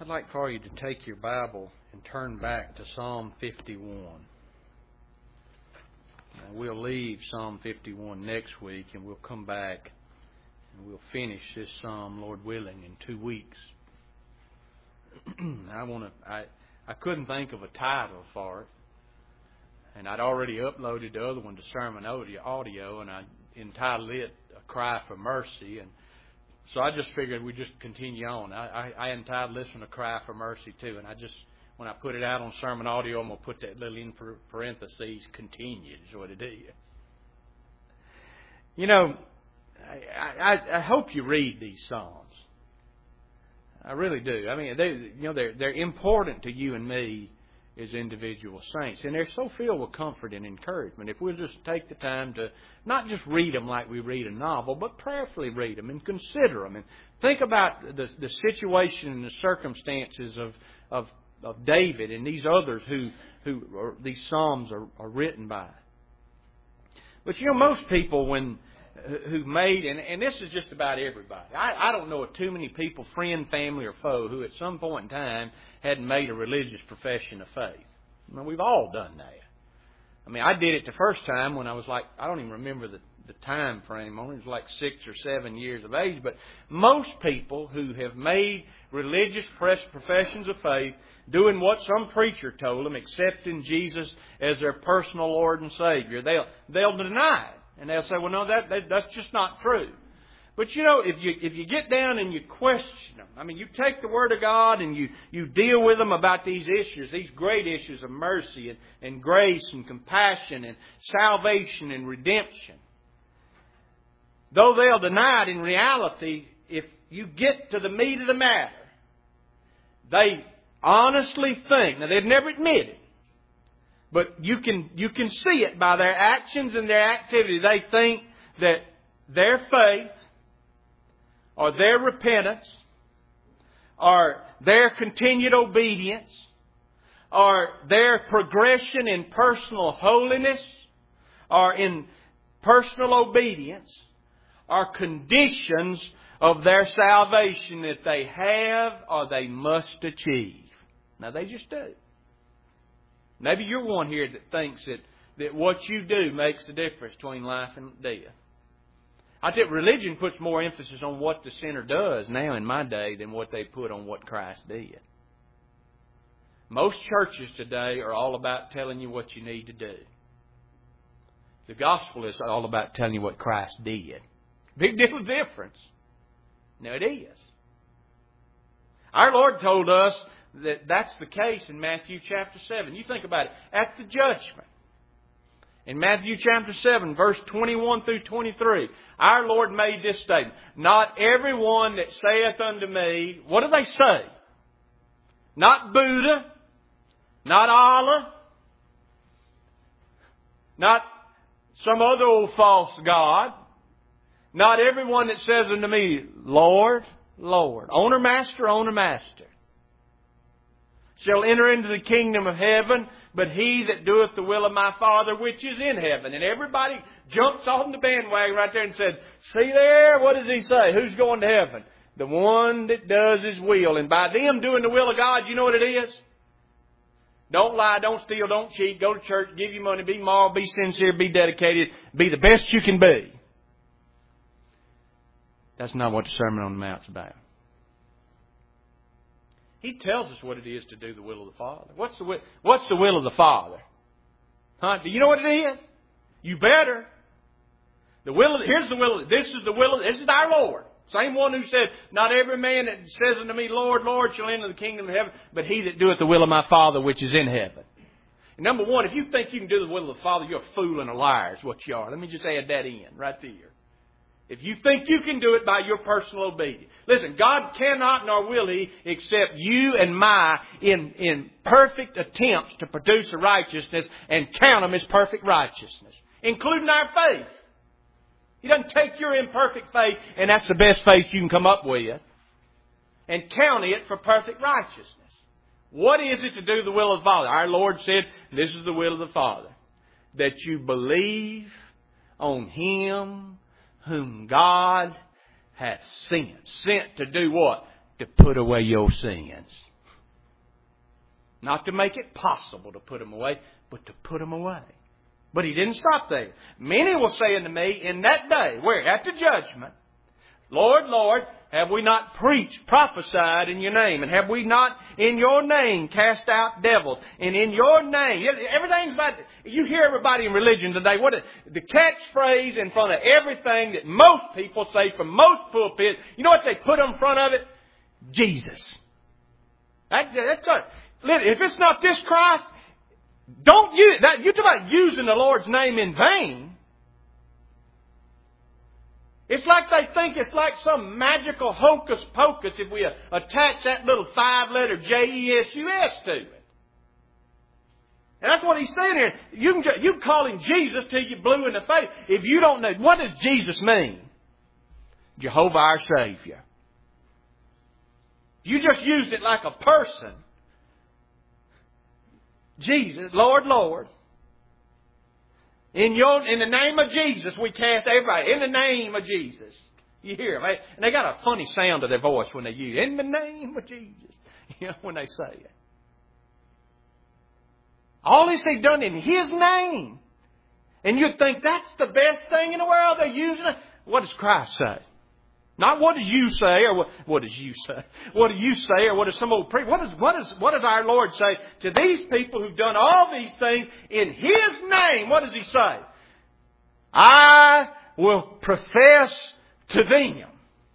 like for you to take your Bible and turn back to Psalm 51. Now, we'll leave Psalm 51 next week, and we'll come back and we'll finish this psalm, Lord willing, in 2 weeks. I couldn't think of a title for it, and I'd already uploaded the other one to Sermon Audio, and I entitled it A Cry for Mercy, and so I just figured we'd just continue on. I entitled this one A Cry for Mercy too, and when I put it out on Sermon Audio, I'm going to put that little in parentheses, continued is what it is. You know, I hope you read these Psalms. I really do. I mean, they're important to you and me as individual saints. And they're so filled with comfort and encouragement. If we'll just take the time to not just read them like we read a novel, but prayerfully read them and consider them. And think about the situation and the circumstances of David and these others who these Psalms are written by. But you know, most people who made, and this is just about everybody. I don't know of too many people, friend, family, or foe, who at some point in time hadn't made a religious profession of faith. I mean, we've all done that. I mean, I did it the first time when I was like, I don't even remember the time frame on it. It was like 6 or 7 years of age. But most people who have made religious professions of faith, doing what some preacher told them, accepting Jesus as their personal Lord and Savior, they'll deny it. And they'll say, well, no, that's just not true. But, you know, if you get down and you question them, I mean, you take the Word of God and you deal with them about these issues, these great issues of mercy and grace and compassion and salvation and redemption. Though they'll deny it, in reality, if you get to the meat of the matter, they honestly think, now they'd never admit it, but you can see it by their actions and their activity. They think that their faith or their repentance or their continued obedience or their progression in personal holiness or in personal obedience are conditions of their salvation that they have or they must achieve. Now they just do. Maybe you're one here that thinks that what you do makes the difference between life and death. I think religion puts more emphasis on what the sinner does now in my day than what they put on what Christ did. Most churches today are all about telling you what you need to do. The gospel is all about telling you what Christ did. Big deal of difference. Now it is. Our Lord told us that's the case in Matthew chapter 7. You think about it. At the judgment, in Matthew chapter 7, verse 21 through 23, our Lord made this statement. Not everyone that saith unto me, what do they say? Not Buddha, not Allah, not some other old false god. Not everyone that says unto me, Lord, Lord, owner, master, shall enter into the kingdom of heaven, but he that doeth the will of my Father which is in heaven. And everybody jumps on the bandwagon right there and said, see there, what does he say? Who's going to heaven? The one that does his will. And by them doing the will of God, you know what it is? Don't lie, don't steal, don't cheat, go to church, give you money, be moral, be sincere, be dedicated, be the best you can be. That's not what the Sermon on the Mount's about. He tells us what it is to do the will of the Father. What's the will of the Father? Huh? Do you know what it is? You better. This is our Lord. Same one who said, not every man that says unto me, Lord, Lord, shall enter the kingdom of heaven, but he that doeth the will of my Father which is in heaven. And number one, if you think you can do the will of the Father, you're a fool and a liar is what you are. Let me just add that in right there. If you think you can do it by your personal obedience. Listen, God cannot nor will He accept you and my in perfect attempts to produce a righteousness and count them as perfect righteousness, including our faith. He doesn't take your imperfect faith and that's the best faith you can come up with and count it for perfect righteousness. What is it to do the will of the Father? Our Lord said, this is the will of the Father, that you believe on Him whom God hath sent. Sent to do what? To put away your sins. Not to make it possible to put them away, but to put them away. But He didn't stop there. Many will say unto me in that day, where? At the judgment, Lord, Lord, have we not preached, prophesied in Your name? And have we not in Your name cast out devils? And in Your name, everything's about, you hear everybody in religion today, what the catchphrase in front of everything that most people say from most pulpits, you know what they put in front of it? Jesus. That's it. If it's not this Christ, don't use that. You talk about using the Lord's name in vain. It's like they think it's like some magical hocus pocus if we attach that little 5-letter J-E-S-U-S to it. And that's what He's saying here. You can call Him Jesus till you're blue in the face. If you don't know, what does Jesus mean? Jehovah our Savior. You just used it like a person. Jesus, Lord, Lord. In the name of Jesus, we cast everybody. In the name of Jesus. You hear them. And they got a funny sound to their voice when they use it. In the name of Jesus. You know, when they say it. All this they've done in His name. And you'd think that's the best thing in the world. They're using it. What does Christ say? Not what does you say, or what does you say? What do you say, or what does some old preacher? What does our Lord say to these people who've done all these things in His name? What does He say? I will profess to them,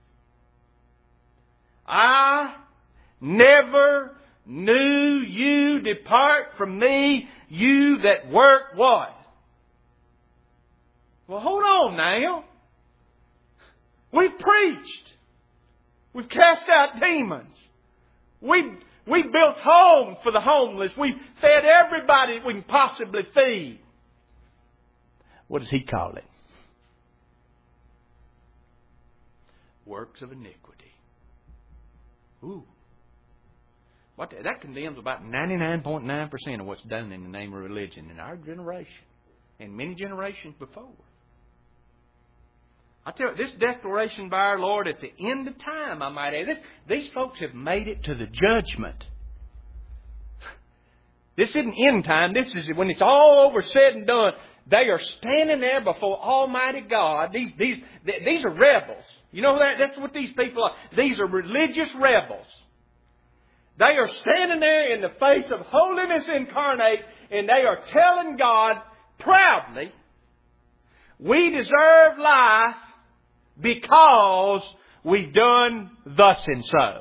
I never knew you. Depart from me, you that work what? Well, hold on now. We've preached. We've cast out demons. We built homes for the homeless. We've fed everybody we can possibly feed. What does He call it? Works of iniquity. Ooh. That condemns about 99.9% of what's done in the name of religion in our generation and many generations before. I tell you, this declaration by our Lord at the end of time, I might add, these folks have made it to the judgment. This isn't end time. This is when it's all over, said and done. They are standing there before Almighty God. These are rebels. You know that? That's what these people are. These are religious rebels. They are standing there in the face of holiness incarnate, and they are telling God proudly, we deserve life because we've done thus and so.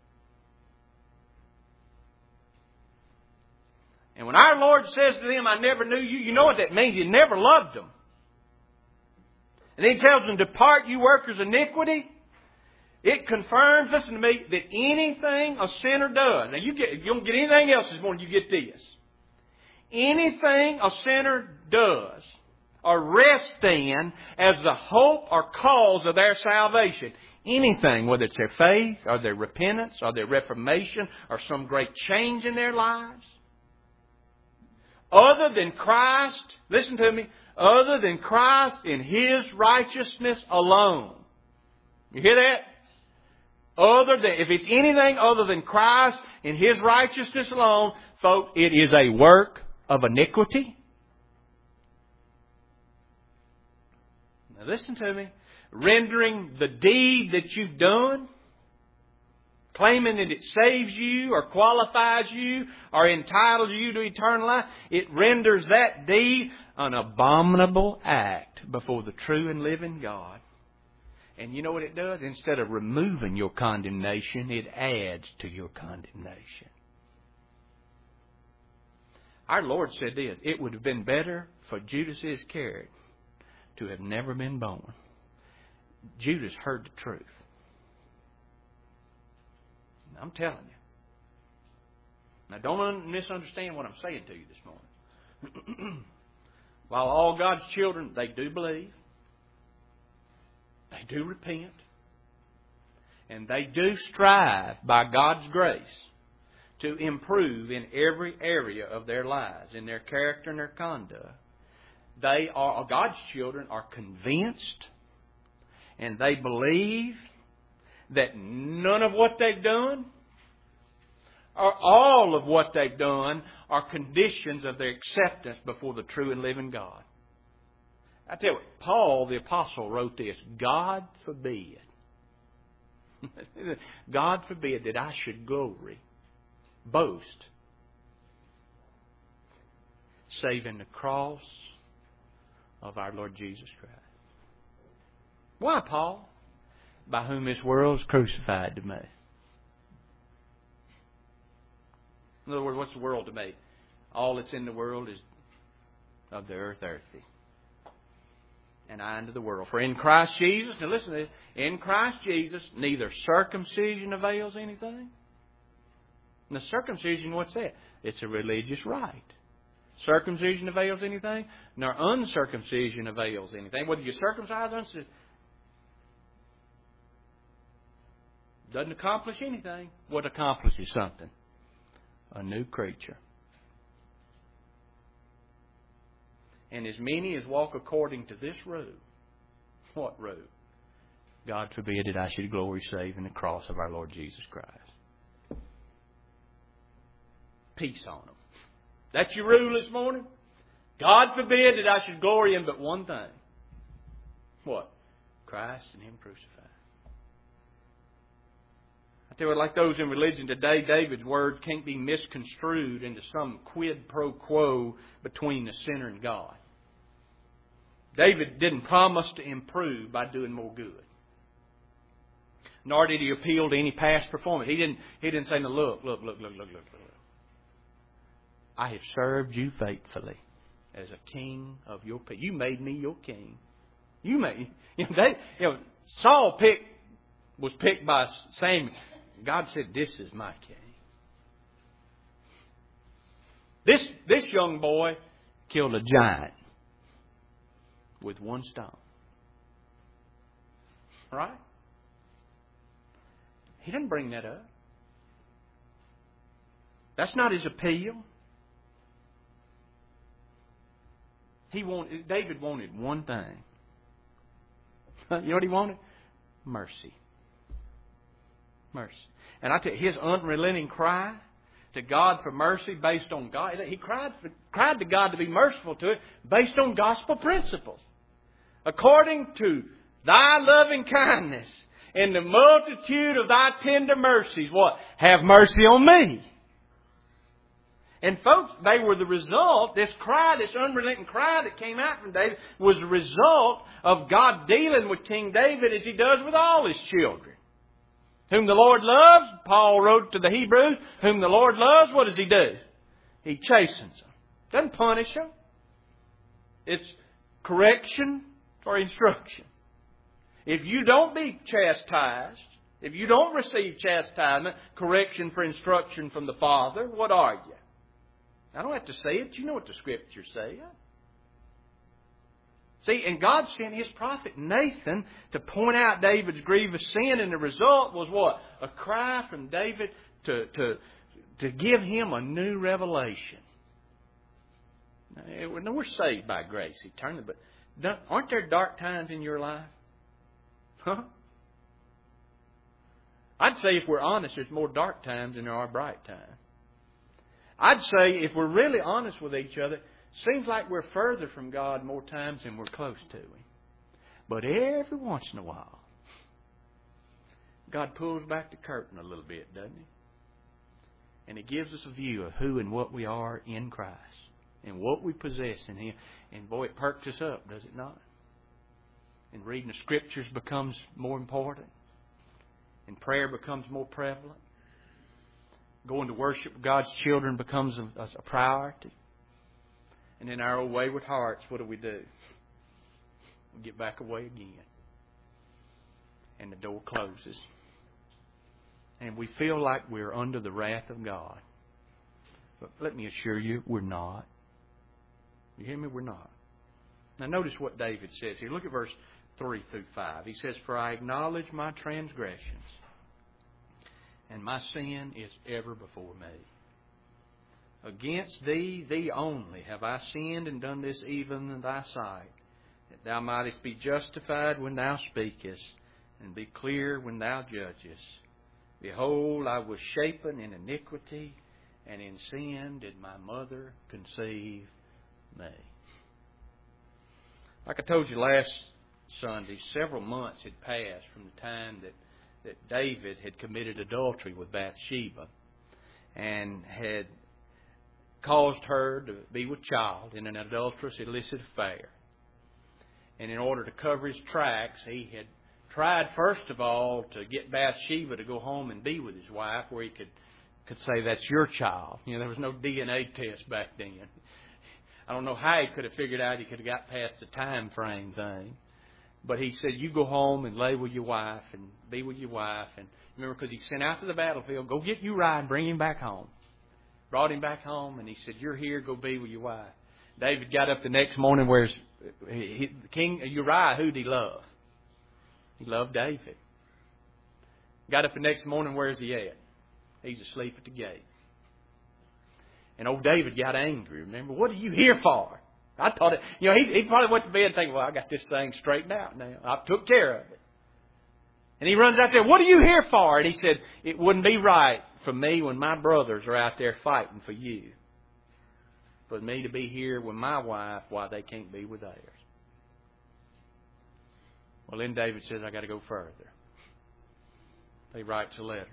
And when our Lord says to them, I never knew you, you know what that means? He never loved them. And then He tells them, depart you workers of iniquity. It confirms, listen to me, that anything a sinner does. Now you don't get anything else this morning, you get this. Anything a sinner does or rests in as the hope or cause of their salvation. Anything, whether it's their faith or their repentance or their reformation or some great change in their lives. Other than Christ, listen to me, other than Christ in His righteousness alone. You hear that? If it's anything other than Christ in His righteousness alone, folks, it is a work of iniquity. Now listen to me. Rendering the deed that you've done, claiming that it saves you or qualifies you or entitles you to eternal life, it renders that deed an abominable act before the true and living God. And you know what it does? Instead of removing your condemnation, it adds to your condemnation. Our Lord said this, it would have been better for Judas Iscariot to have never been born. Judas heard the truth. I'm telling you. Now don't misunderstand what I'm saying to you this morning. While all God's children, they do believe, they do repent, and they do strive by God's grace to improve in every area of their lives, in their character and their conduct. God's children are convinced and they believe that none of what they've done or all of what they've done are conditions of their acceptance before the true and living God. I tell you what, Paul the Apostle wrote this, God forbid. God forbid that I should glory, boast, save in the cross of our Lord Jesus Christ. Why, Paul? By whom this world is crucified to me. In other words, what's the world to me? All that's in the world is of the earth, earthy. And I unto the world. For in Christ Jesus, now listen to this, in Christ Jesus, neither circumcision avails anything. And the circumcision, what's that? It's a religious rite. Circumcision avails anything, nor uncircumcision avails anything. Whether you circumcise or uncircumcised, doesn't accomplish anything. What accomplishes something? A new creature. And as many as walk according to this rule. What rule? God forbid that I should glory save in the cross of our Lord Jesus Christ. Peace on them. That's your rule this morning? God forbid that I should glory in but one thing. What? Christ and Him crucified. I tell you what, like those in religion today, David's word can't be misconstrued into some quid pro quo between the sinner and God. David didn't promise to improve by doing more good. Nor did he appeal to any past performance. He didn't say, no, look. I have served you faithfully as a king of your people. You made me your king. Saul was picked by Samuel. God said, this is my king. This young boy killed a giant with one stone. Right? He didn't bring that up. That's not his appeal. David wanted one thing. You know what he wanted? Mercy. Mercy. And I tell you, his unrelenting cry to God for mercy based on God, he cried to God to be merciful to it based on gospel principles. According to thy loving kindness and the multitude of thy tender mercies, what? Have mercy on me. And folks, they were the result, this cry, this unrelenting cry that came out from David was the result of God dealing with King David as He does with all His children. Whom the Lord loves, Paul wrote to the Hebrews, whom the Lord loves, what does He do? He chastens them. Doesn't punish them. It's correction or instruction. If you don't be chastised, if you don't receive chastisement, correction for instruction from the Father, what are you? I don't have to say it. You know what the Scriptures say. See, and God sent His prophet Nathan to point out David's grievous sin, and the result was what? A cry from David to give him a new revelation. Now, we're saved by grace eternally, but aren't there dark times in your life? Huh? I'd say if we're honest, there's more dark times than there are bright times. I'd say if we're really honest with each other, seems like we're further from God more times than we're close to Him. But every once in a while, God pulls back the curtain a little bit, doesn't He? And He gives us a view of who and what we are in Christ and what we possess in Him. And boy, it perks us up, does it not? And reading the Scriptures becomes more important. And prayer becomes more prevalent. Going to worship God's children becomes a priority. And in our old wayward hearts, what do? We get back away again. And the door closes. And we feel like we're under the wrath of God. But let me assure you, we're not. You hear me? We're not. Now notice what David says here. Look at verse 3 through 5. He says, For I acknowledge my transgressions, and my sin is ever before me. Against Thee, Thee only, have I sinned and done this evil in Thy sight, that Thou mightest be justified when Thou speakest, and be clear when Thou judgest. Behold, I was shapen in iniquity, and in sin did my mother conceive me. Like I told you last Sunday, several months had passed from the time that David had committed adultery with Bathsheba and had caused her to be with child in an adulterous, illicit affair. And in order to cover his tracks, he had tried, first of all, to get Bathsheba to go home and be with his wife, where he could say, that's your child. You know, there was no DNA test back then. I don't know how he could have figured out he could have got past the time frame thing. But he said, you go home and lay with your wife and be with your wife. And remember, because he sent out to the battlefield, go get Uriah and bring him back home. Brought him back home, and he said, you're here, go be with your wife. David got up the next morning, where's King Uriah, who'd he love? He loved David. Got up the next morning, where's he at? He's asleep at the gate. And old David got angry. Remember, what are you here for? I thought it, he probably went to bed thinking, well, I got this thing straightened out now. I took care of it. And he runs out there, what are you here for? And he said, it wouldn't be right for me when my brothers are out there fighting for you, for me to be here with my wife while they can't be with theirs. Well, then David says, I got to go further. He writes a letter.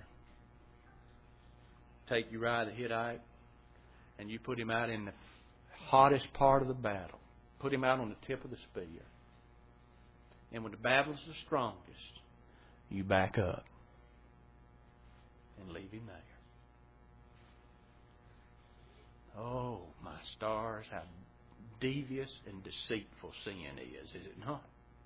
Take Uriah the Hittite, and you put him out in the hottest part of the battle. Put him out on the tip of the spear. And when the battle's the strongest, you back up and leave him there. Oh, my stars, how devious and deceitful sin is it not?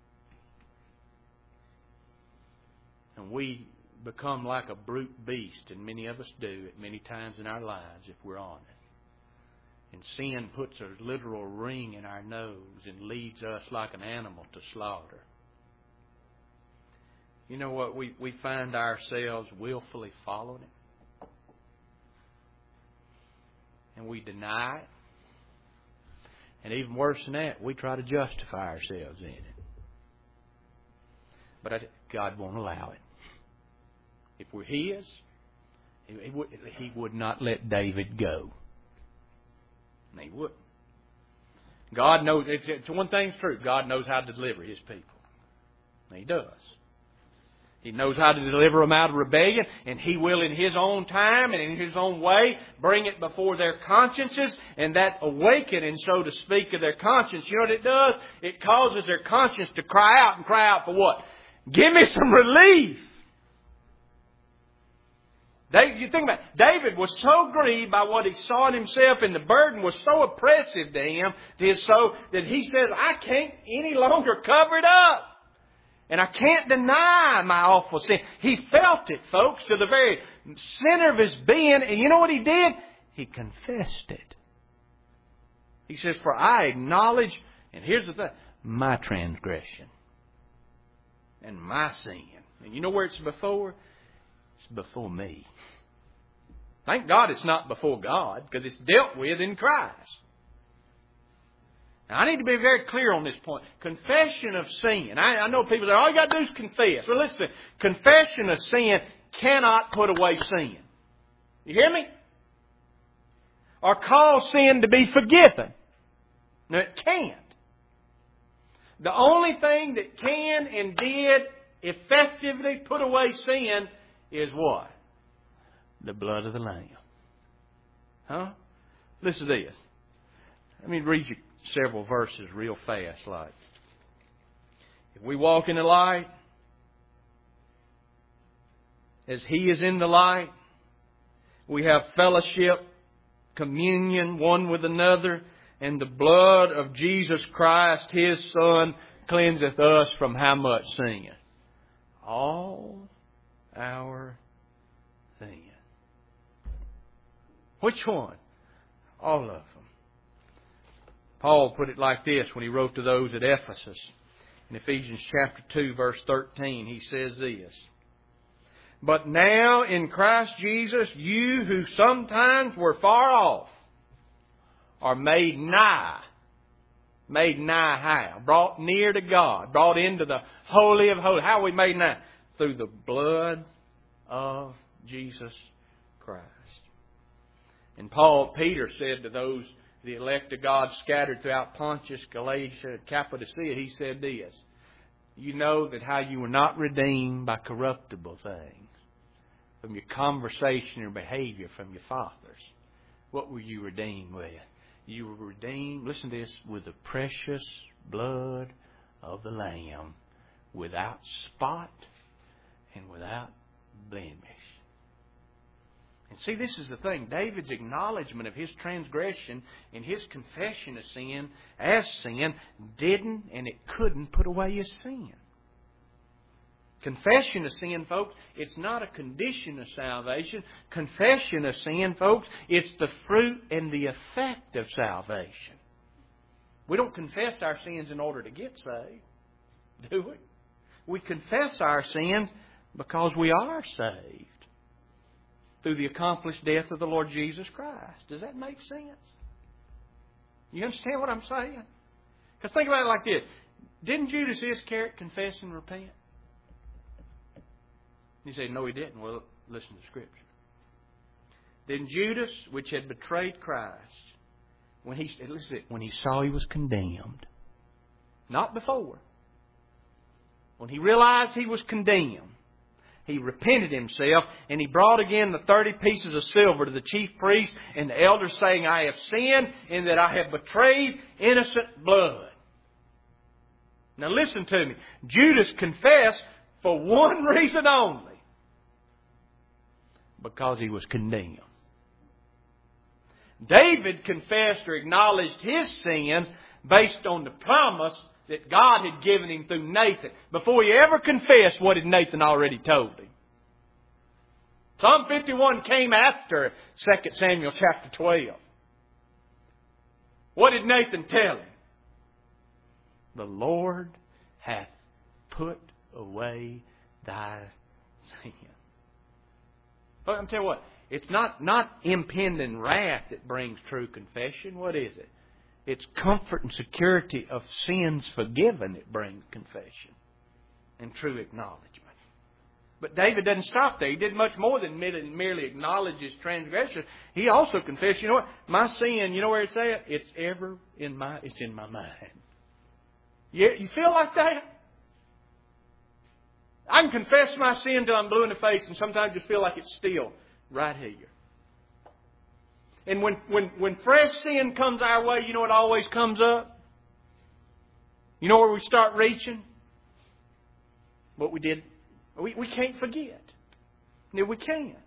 And we become like a brute beast, and many of us do at many times in our lives if we're honest. And sin puts a literal ring in our nose and leads us like an animal to slaughter. You know what? We find ourselves willfully following it. And we deny it. And even worse than that, we try to justify ourselves in it. But God won't allow it. If we're His, He would not let David go. And He wouldn't. God knows, it's one thing's true, God knows how to deliver His people. And He does. He knows how to deliver them out of rebellion, and He will in His own time and in His own way bring it before their consciences, and that awakening, so to speak, of their conscience, you know what it does? It causes their conscience to cry out, and cry out for what? Give me some relief. You think about it. David was so grieved by what he saw in himself, and the burden was so oppressive to him, to his soul, that he said, I can't any longer cover it up. And I can't deny my awful sin. He felt it, folks, to the very center of his being. And you know what he did? He confessed it. He says, for I acknowledge, and here's the thing, my transgression and my sin. And you know where it's before? It's before me. Thank God it's not before God, because it's dealt with in Christ. Now, I need to be very clear on this point. Confession of sin. I know people say, all you got to do is confess. Well, listen, confession of sin cannot put away sin. You hear me? Or cause sin to be forgiven. No, it can't. The only thing that can and did effectively put away sin is what? The blood of the Lamb. Huh? Listen to this. Let me read you several verses real fast. Like, if we walk in the light, as He is in the light, we have fellowship, communion one with another, and the blood of Jesus Christ, His Son, cleanseth us from how much sin? All our sin. Which one? All of them. Paul put it like this when he wrote to those at Ephesus. In Ephesians chapter 2, verse 13, he says this. But now in Christ Jesus, you who sometimes were far off are made nigh. Made nigh how? Brought near to God. Brought into the Holy of Holies. How are we made nigh? Through the blood of Jesus Christ. And Peter said to those, the elect of God scattered throughout Pontus, Galatia, Cappadocia, he said this, you know that how you were not redeemed by corruptible things, from your conversation or behavior from your fathers. What were you redeemed with? You were redeemed, listen to this, with the precious blood of the Lamb, without spot and without blemish. And see, this is the thing. David's acknowledgement of his transgression and his confession of sin as sin didn't and it couldn't put away his sin. Confession of sin, folks, it's not a condition of salvation. Confession of sin, folks, it's the fruit and the effect of salvation. We don't confess our sins in order to get saved, do we? We confess our sins because we are saved through the accomplished death of the Lord Jesus Christ. Does that make sense? You understand what I'm saying? Because think about it like this. Didn't Judas Iscariot confess and repent? You say, no, he didn't. Well, listen to Scripture. Then Judas, which had betrayed Christ, when he saw he was condemned, not before, when he realized he was condemned, he repented himself, and he brought again the 30 pieces of silver to the chief priest and the elders, saying, I have sinned in that I have betrayed innocent blood. Now listen to me. Judas confessed for one reason only. Because he was condemned. David confessed or acknowledged his sins based on the promise that God had given him through Nathan. Before he ever confessed, what had Nathan already told him? Psalm 51 came after 2 Samuel chapter 12. What did Nathan tell him? The Lord hath put away thy sin. But I'm telling you what, it's not impending wrath that brings true confession. What is it? It's comfort and security of sins forgiven that brings confession and true acknowledgement. But David doesn't stop there. He did much more than merely acknowledge his transgression. He also confessed, you know what? My sin, you know where it's at? It's in my mind. You feel like that? I can confess my sin till I'm blue in the face, and sometimes just feel like it's still right here. And when fresh sin comes our way, you know what always comes up? You know where we start reaching? What we did. We can't forget. No, we can't.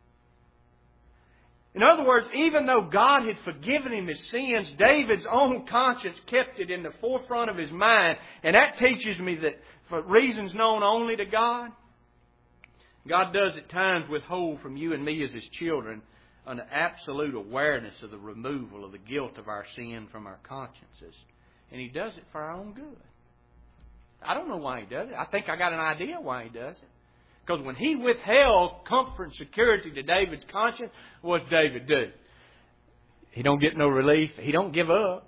In other words, even though God had forgiven him his sins, David's own conscience kept it in the forefront of his mind. And that teaches me that for reasons known only to God, God does at times withhold from you and me as His children an absolute awareness of the removal of the guilt of our sin from our consciences. And He does it for our own good. I don't know why He does it. I think I got an idea why He does it. Because when He withheld comfort and security to David's conscience, what does David do? He don't get no relief. He don't give up.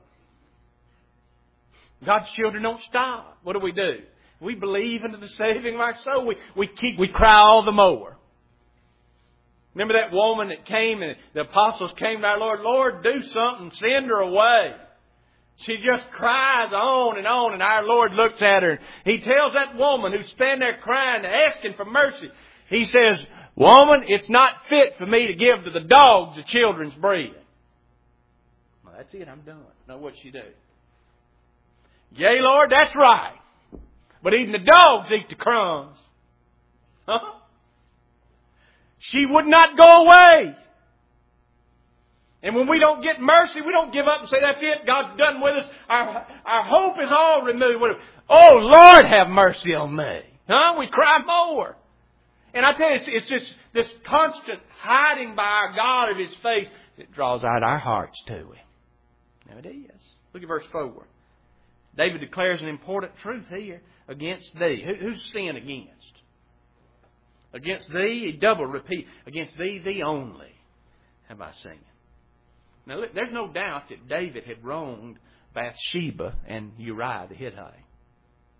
God's children don't stop. What do? We believe into the saving of our soul. We cry all the more. Remember that woman that came and the apostles came to our Lord, Lord, do something, send her away. She just cries on, and our Lord looks at her. He tells that woman who's standing there crying, asking for mercy. He says, woman, it's not fit for me to give to the dogs the children's bread. Well, that's it, I'm done. Now what'd she do? Yea, Lord, that's right. But even the dogs eat the crumbs. Huh? She would not go away. And when we don't get mercy, we don't give up and say, that's it, God's done with us. Our hope is all removed. Oh, Lord, have mercy on me. Huh? We cry more. And I tell you, it's just this constant hiding by our God of His face that draws out our hearts to Him. Now it is. Look at verse 4. David declares an important truth here. Against thee. Who's sin against? Against thee, he double repeat. Against thee, thee only have I sinned. Now, look, there's no doubt that David had wronged Bathsheba and Uriah the Hittite.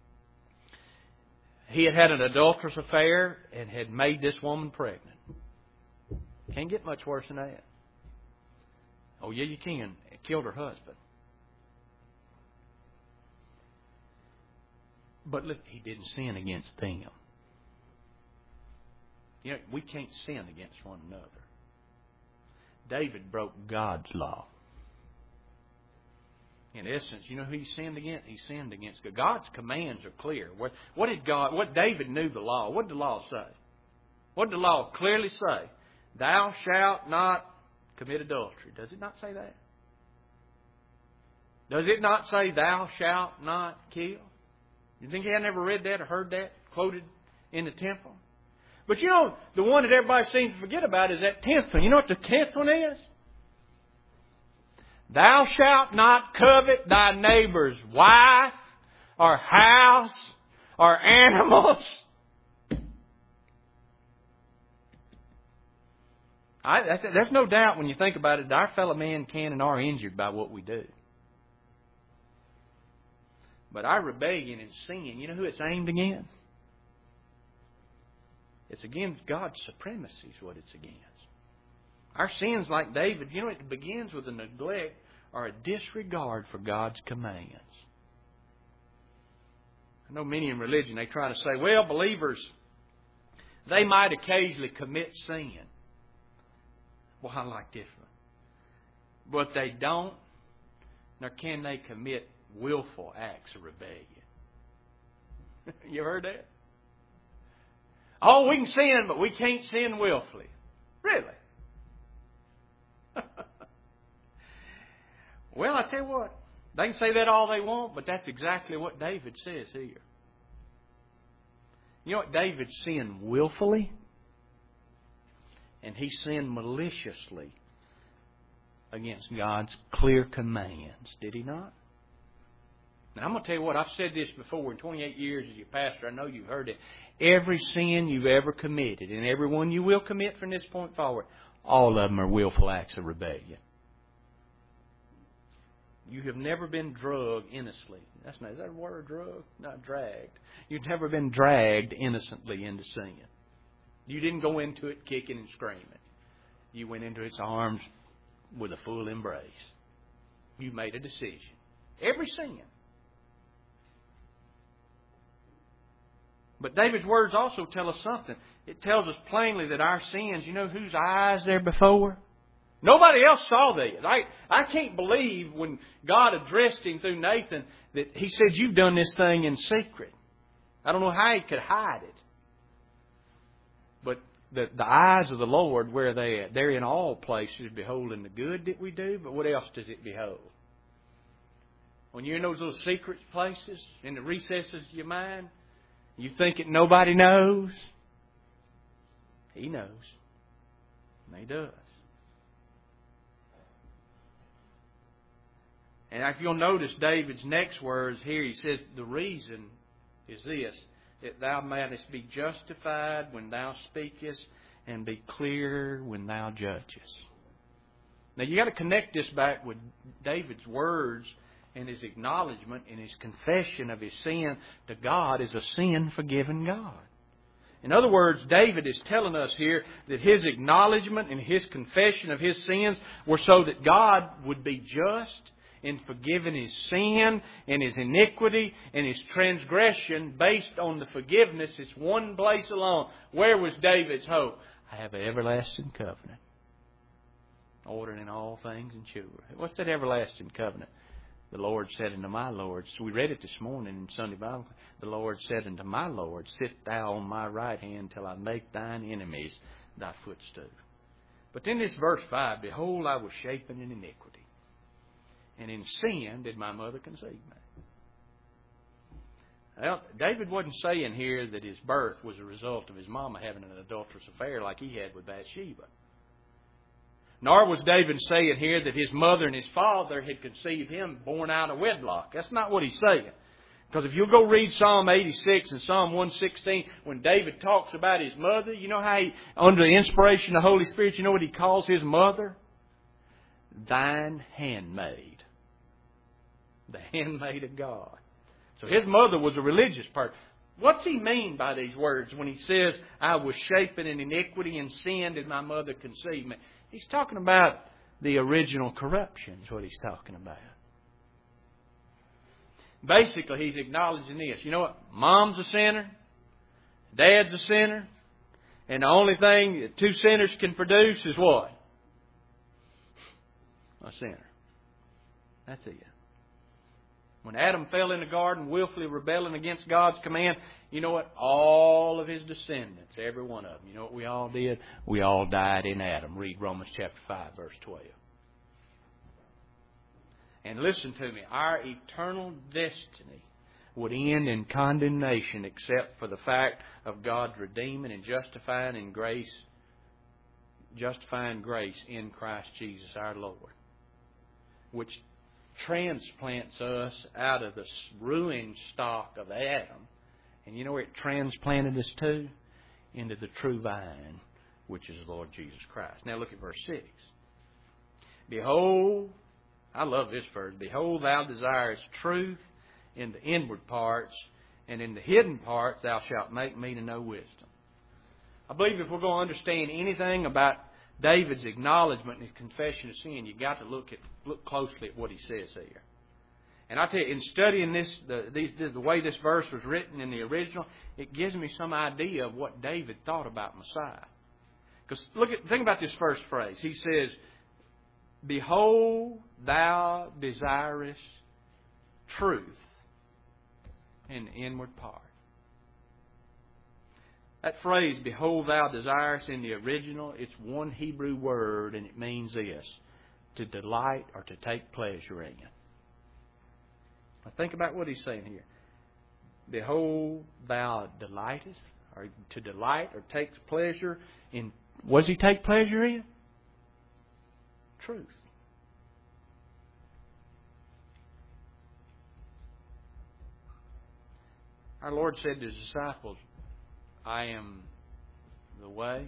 He had had an adulterous affair and had made this woman pregnant. Can't get much worse than that. Oh, yeah, you can. Killed her husband. But look, he didn't sin against them. You know, we can't sin against one another. David broke God's law. In essence, you know who he sinned against? He sinned against God. God's commands are clear. What David knew the law. What did the law say? What did the law clearly say? Thou shalt not commit adultery. Does it not say that? Does it not say thou shalt not kill? You think he had never read that or heard that quoted in the temple? But you know, the one that everybody seems to forget about is that 10th one. You know what the 10th one is? Thou shalt not covet thy neighbor's wife or house or animals. There's no doubt when you think about it that our fellow man can and are injured by what we do. But our rebellion and sin, you know who it's aimed against? It's against God's supremacy is what it's against. Our sins, like David, you know, it begins with a neglect or a disregard for God's commands. I know many in religion, they try to say, well, believers, they might occasionally commit sin. Well, I like this one. But they don't, nor can they commit willful acts of rebellion. You heard that? Oh, we can sin, but we can't sin willfully. Really? Well, I tell you what, they can say that all they want, but that's exactly what David says here. You know what? David sinned willfully, and he sinned maliciously against God's clear commands. Did he not? Now, I'm going to tell you what, I've said this before. In 28 years as your pastor, I know you've heard it. Every sin you've ever committed, and every one you will commit from this point forward, all of them are willful acts of rebellion. You have never been drugged innocently. Is that a word, drug? Not dragged. You've never been dragged innocently into sin. You didn't go into it kicking and screaming. You went into its arms with a full embrace. You made a decision. Every sin. But David's words also tell us something. It tells us plainly that our sins, you know whose eyes they're before? Nobody else saw these. I can't believe when God addressed him through Nathan that he said, you've done this thing in secret. I don't know how he could hide it. But the eyes of the Lord, where are they at? They're in all places beholding the good that we do, but what else does it behold? When you're in those little secret places, in the recesses of your mind, you think that nobody knows. He knows. And he does. And if you'll notice David's next words here, he says, the reason is this, that thou mayest be justified when thou speakest, and be clear when thou judgest. Now you got to connect this back with David's words and his acknowledgement and his confession of his sin to God as a sin-forgiven God. In other words, David is telling us here that his acknowledgement and his confession of his sins were so that God would be just in forgiving his sin and his iniquity and his transgression based on the forgiveness. It's one place alone. Where was David's hope? I have an everlasting covenant, ordering all things and sure. What's that everlasting covenant? The Lord said unto my Lord, so we read it this morning in Sunday Bible. The Lord said unto my Lord, sit thou on my right hand till I make thine enemies thy footstool. But then this verse 5, behold, I was shapen in iniquity, and in sin did my mother conceive me. Well, David wasn't saying here that his birth was a result of his mama having an adulterous affair like he had with Bathsheba. Nor was David saying here that his mother and his father had conceived him born out of wedlock. That's not what he's saying. Because if you'll go read Psalm 86 and Psalm 116, when David talks about his mother, you know how he, under the inspiration of the Holy Spirit, you know what he calls his mother? Thine handmaid. The handmaid of God. So his mother was a religious person. What's he mean by these words when he says, I was shapen in iniquity and sin did my mother conceive me? He's talking about the original corruption is what he's talking about. Basically, he's acknowledging this. You know what? Mom's a sinner. Dad's a sinner. And the only thing that two sinners can produce is what? A sinner. That's it. When Adam fell in the garden, willfully rebelling against God's command, you know what? All of his descendants, every one of them, you know what we all did? We all died in Adam. Read Romans chapter 5, verse 12. And listen to me, our eternal destiny would end in condemnation except for the fact of God's redeeming and justifying grace in Christ Jesus our Lord, which transplants us out of the ruined stock of Adam. And you know where it transplanted us to? Into the true vine, which is the Lord Jesus Christ. Now look at verse 6. Behold, I love this verse. Behold, thou desirest truth in the inward parts, and in the hidden parts thou shalt make me to know wisdom. I believe if we're going to understand anything about David's acknowledgement and his confession of sin, you've got to look closely at what he says here. And I tell you, in studying this, the way this verse was written in the original, it gives me some idea of what David thought about Messiah. Because think about this first phrase. He says, behold, thou desirest truth in the inward part. That phrase, behold, thou desirest, in the original, it's one Hebrew word, and it means this: to delight or to take pleasure in it. Now think about what he's saying here. Behold, thou delightest, or to delight or take pleasure in. What does he take pleasure in? Truth. Our Lord said to His disciples, I am the way,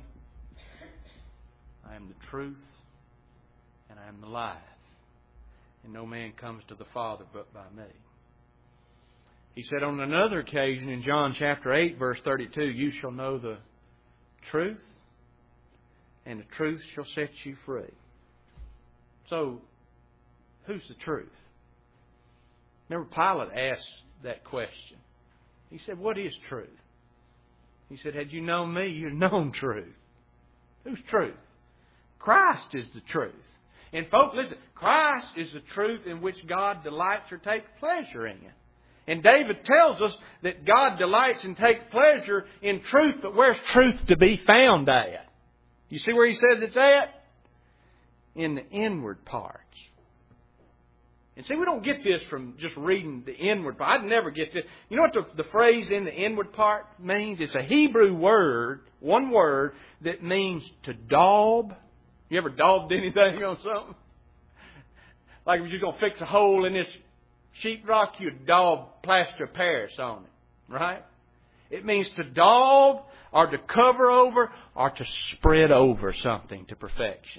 I am the truth, and I am the life. And no man comes to the Father but by me. He said on another occasion in John chapter 8, verse 32, you shall know the truth, and the truth shall set you free. So, who's the truth? Remember, Pilate asked that question. He said, what is truth? He said, had you known me, you'd known truth. Who's truth? Christ is the truth. And folks, listen, Christ is the truth in which God delights or takes pleasure in. And David tells us that God delights and takes pleasure in truth, but where's truth to be found at? You see where he says it's at? In the inward parts. And see, we don't get this from just reading the inward part. I'd never get this. You know what the phrase in the inward part means? It's a Hebrew word, one word, that means to daub. You ever daubed anything on something? Like if you're going to fix a hole in this sheetrock, you daub plaster of Paris on it. Right? It means to daub or to cover over or to spread over something to perfection.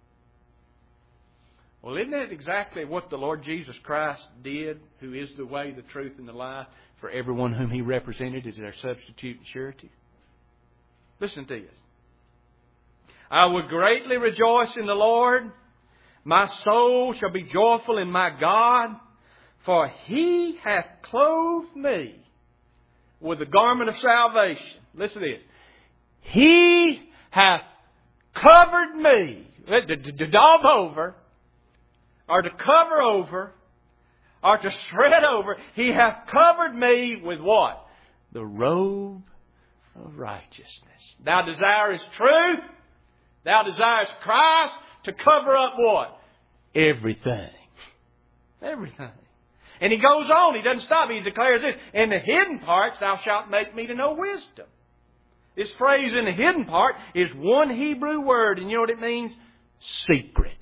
Well, isn't that exactly what the Lord Jesus Christ did, who is the way, the truth, and the life, for everyone whom He represented as their substitute and surety? Listen to this. I will greatly rejoice in the Lord. My soul shall be joyful in my God, for He hath clothed me with the garment of salvation. Listen to this. He hath covered me, to daub over, or to cover over, or to spread over. He hath covered me with what? The robe of righteousness. Thou desirest truth. Thou desirest Christ to cover up what? Everything. Everything. And he goes on. He doesn't stop. He declares this. In the hidden parts thou shalt make me to know wisdom. This phrase in the hidden part is one Hebrew word. And you know what it means? Secret.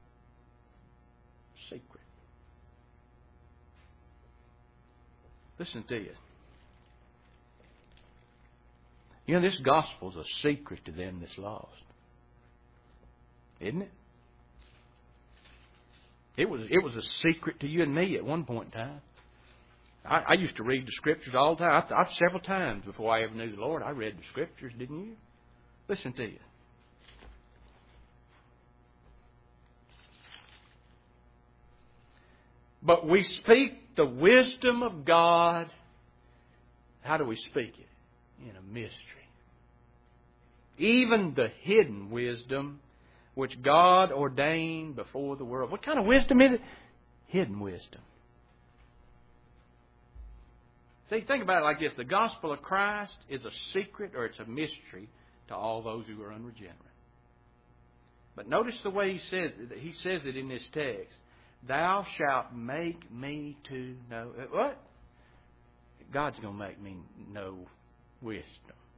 Listen to this. You know, this gospel is a secret to them that's lost. Isn't it? It was a secret to you and me at one point in time. I used to read the Scriptures all the time. I several times before I ever knew the Lord, I read the Scriptures, didn't you? Listen to you. But we speak the wisdom of God. How do we speak it? In a mystery. Even the hidden wisdom which God ordained before the world. What kind of wisdom is it? Hidden wisdom. See, think about it like this. The gospel of Christ is a secret or it's a mystery to all those who are unregenerate. But notice the way he says it in this text. Thou shalt make me to know. What? God's going to make me know wisdom.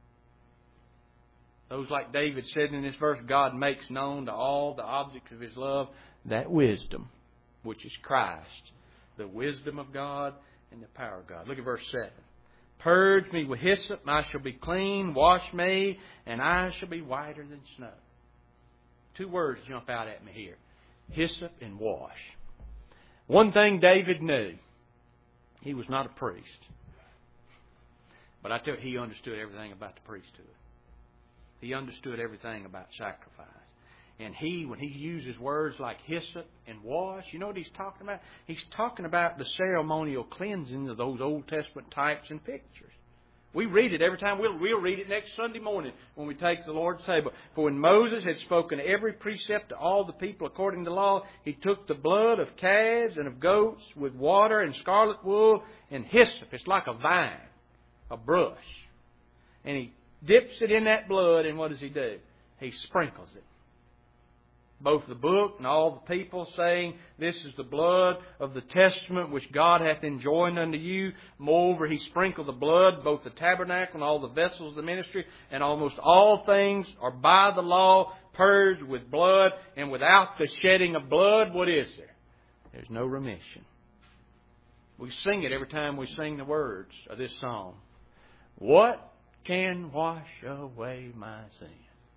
Those like David said in this verse, God makes known to all the objects of His love that wisdom, which is Christ. The wisdom of God and the power of God. Look at verse 7. Purge me with hyssop, and I shall be clean. Wash me, and I shall be whiter than snow. Two words jump out at me here. Hyssop and wash. One thing David knew. He was not a priest. But I tell you, he understood everything about the priesthood. He understood everything about sacrifice. And when he uses words like hyssop and wash, you know what he's talking about? He's talking about the ceremonial cleansing of those Old Testament types and pictures. We read it every time. We'll read it next Sunday morning when we take the Lord's table. For when Moses had spoken every precept to all the people according to the law, he took the blood of calves and of goats with water and scarlet wool and hyssop. It's like a vine, a brush. And he dips it in that blood, and what does he do? He sprinkles it. Both the book and all the people saying, this is the blood of the testament which God hath enjoined unto you. Moreover, he sprinkled the blood, both the tabernacle and all the vessels of the ministry, and almost all things are by the law purged with blood, and without the shedding of blood, what is there? There's no remission. We sing it every time we sing the words of this song. What can wash away my sin?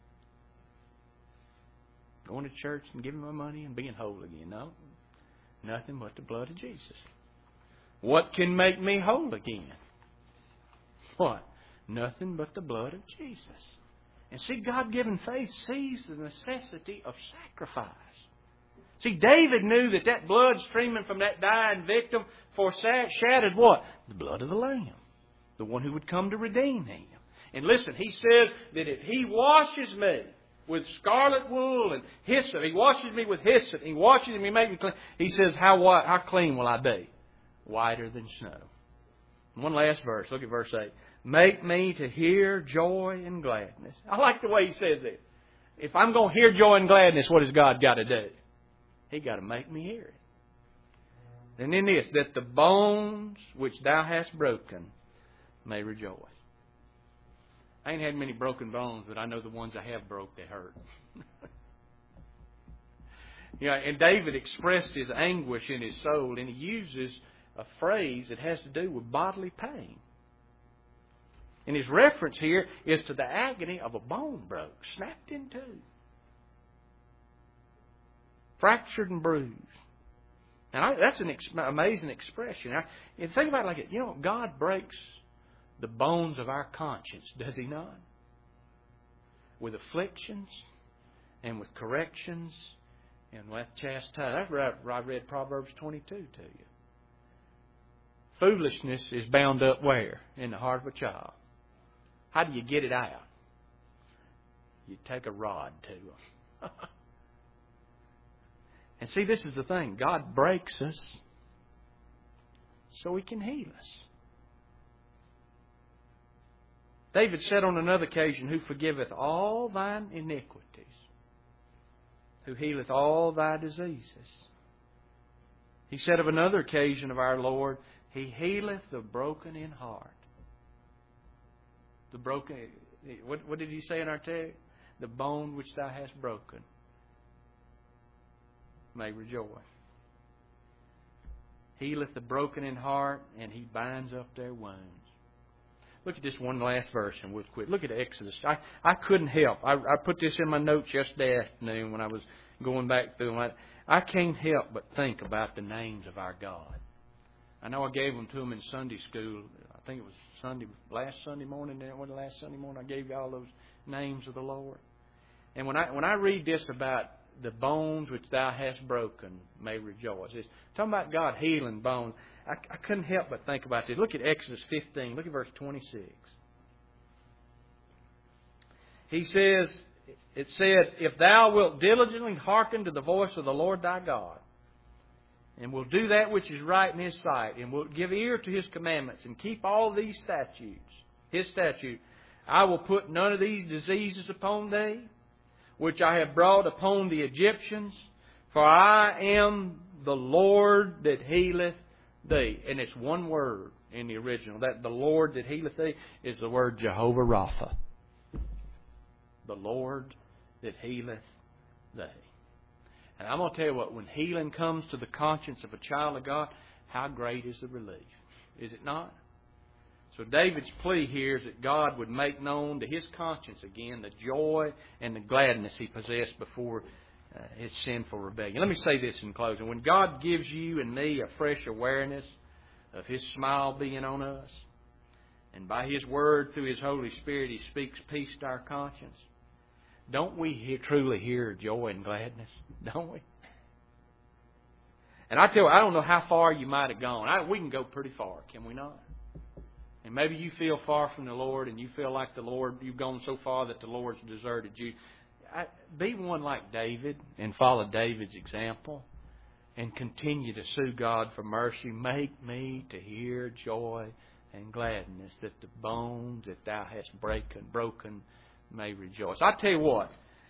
Going to church and giving my money and being whole again. No. Nothing but the blood of Jesus. What can make me whole again? What? Nothing but the blood of Jesus. And see, God-given faith sees the necessity of sacrifice. See, David knew that blood streaming from that dying victim foreshadowed what? The blood of the Lamb. The one who would come to redeem him. And listen, he says that if he washes me with scarlet wool and hyssop, he washes me with hyssop, he washes me, makes me clean. He says, how clean will I be? Whiter than snow. One last verse. Look at verse 8. Make me to hear joy and gladness. I like the way he says it. If I'm going to hear joy and gladness, what has God got to do? He got to make me hear it. And then this, that the bones which thou hast broken may rejoice. I ain't had many broken bones, but I know the ones I have broke, they hurt. And David expressed his anguish in his soul, and he uses a phrase that has to do with bodily pain. And his reference here is to the agony of a bone broke, snapped in two, fractured and bruised. Now, that's an amazing expression. And think about it like it. God breaks the bones of our conscience, does He not? With afflictions and with corrections and with chastisement. That's where I read Proverbs 22 to you. Foolishness is bound up where? In the heart of a child. How do you get it out? You take a rod to them. And see, this is the thing. God breaks us so He can heal us. David said on another occasion, who forgiveth all thine iniquities, who healeth all thy diseases. He said of another occasion of our Lord, He healeth the broken in heart. The broken, what did He say in our text? The bone which thou hast broken may rejoice. Healeth the broken in heart, and He binds up their wounds. Look at this one last verse and we'll quit. Look at Exodus. I couldn't help. I put this in my notes yesterday afternoon when I was going back through them. I can't help but think about the names of our God. I know I gave them to them in Sunday school. I think it was last Sunday morning. Last Sunday morning I gave you all those names of the Lord. And when I read this about the bones which Thou hast broken may rejoice, it's talking about God healing bones. I couldn't help but think about this. Look at Exodus 15. Look at verse 26. He says, it said, if thou wilt diligently hearken to the voice of the Lord thy God, and will do that which is right in His sight, and will give ear to His commandments, and keep all these statutes, His statute, I will put none of these diseases upon thee, which I have brought upon the Egyptians, for I am the Lord that healeth thee. And it's one word in the original. That the Lord that healeth thee is the word Jehovah Rapha. The Lord that healeth thee. And I'm going to tell you what, when healing comes to the conscience of a child of God, how great is the relief. Is it not? So David's plea here is that God would make known to his conscience again the joy and the gladness he possessed before his sinful rebellion. Let me say this in closing. When God gives you and me a fresh awareness of His smile being on us, and by His Word through His Holy Spirit He speaks peace to our conscience, don't we truly hear joy and gladness? Don't we? And I tell you, I don't know how far you might have gone. We can go pretty far, can we not? And maybe you feel far from the Lord and you feel like the Lord, you've gone so far that the Lord's deserted you. Be one like David and follow David's example and continue to sue God for mercy. Make me to hear joy and gladness, that the bones that Thou hast broken may rejoice. I tell you what,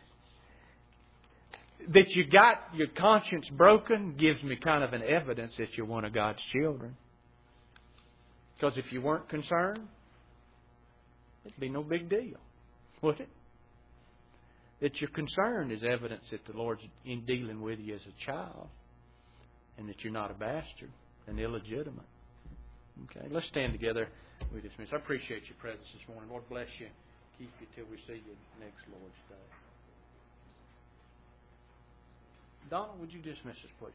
that you got your conscience broken gives me kind of an evidence that you're one of God's children. Because if you weren't concerned, it'd be no big deal, would it? That you're concerned is evidence that the Lord's in dealing with you as a child, and that you're not a bastard and illegitimate. Okay, let's stand together. We dismiss. I appreciate your presence this morning. Lord bless you. Keep you till we see you next Lord's Day. Donna, would you dismiss us, please?